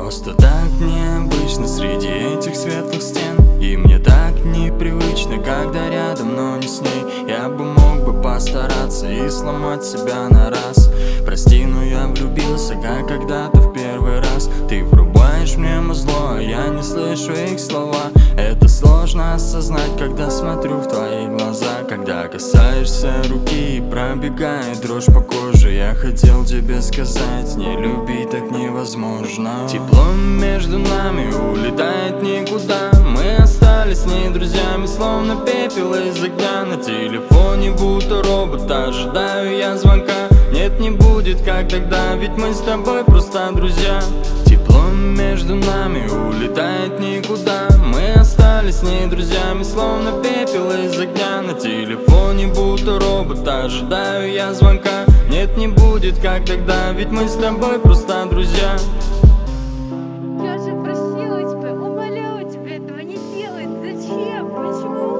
Просто так необычно среди этих светлых стен. И мне так непривычно, когда рядом, но не с ней. Я бы мог бы постараться и сломать себя на раз. Прости, но я влюбился, как когда-то в первый раз. Ты врубаешь мне музло, а я не слышу их слова. Это сложно осознать, когда смотрю в твои глаза. Когда касаешься руки и пробегает дрожь по коже. Я хотел тебе сказать, не любить так невозможно. Тепло между нами улетает никуда. Мы остались с ней друзьями, словно пепел из огня. На телефоне будто робот, ожидаю я звонка. Нет, не будет как тогда, ведь мы с тобой просто друзья. Тепло между нами улетает никуда. Мы остались с ней друзьями, словно пепел из огня. На телефоне будто робот, ожидаю я звонка. Нет, не будет как тогда, ведь мы с тобой просто друзья. Я же просила тебя, умоляла тебя этого не делать. Зачем? Почему?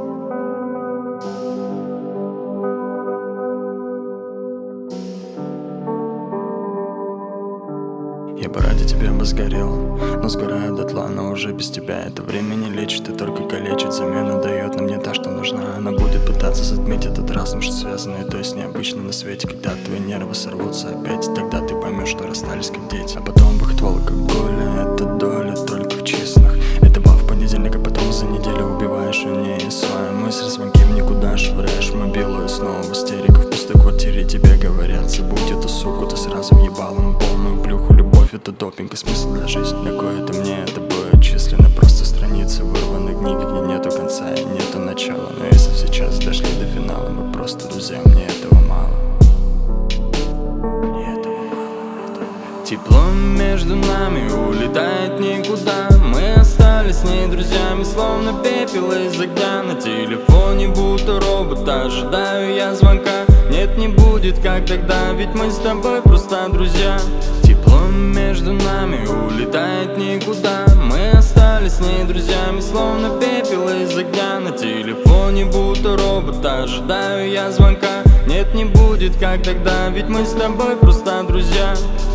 Я бы ради тебя бы сгорел, но сгораю дотла, но уже без тебя. Это время не лечит и только калечит. Замену дает нам не та, что нужна. Она будет пытаться затмить этот разум, что связано и то есть необычно на свете. Когда твои нервы сорвутся опять, тогда ты поймешь, что расстались как дети. А потом бахту алкоголя, это доля только в числах. Это бал в понедельник, а потом за неделю убиваешь у нее свою мысль. Звонки в никуда швыряешь мобилу и снова в истерику. В пустой квартире тебе говорят, забудь эту суку, ты сразу въебал им полную плюху. Это допинг и смысл для жизни. Такое-то мне это будет численно. Просто страницы вырванной книги, где нету конца и нету начала. Но если сейчас дошли до финала, мы просто друзья, мне этого мало. Мне этого мало. Тепло между нами улетает никуда. Мы остались с ней друзьями, словно пепел из огня. На телефоне будто робот, ожидаю я звонка. Нет, не будет как тогда, ведь мы с тобой просто друзья. Тепло между нами улетает никуда. Мы остались с ней друзьями, словно пепел из огня. На телефоне будто робот, ожидаю я звонка. Нет, не будет как тогда, ведь мы с тобой просто друзья.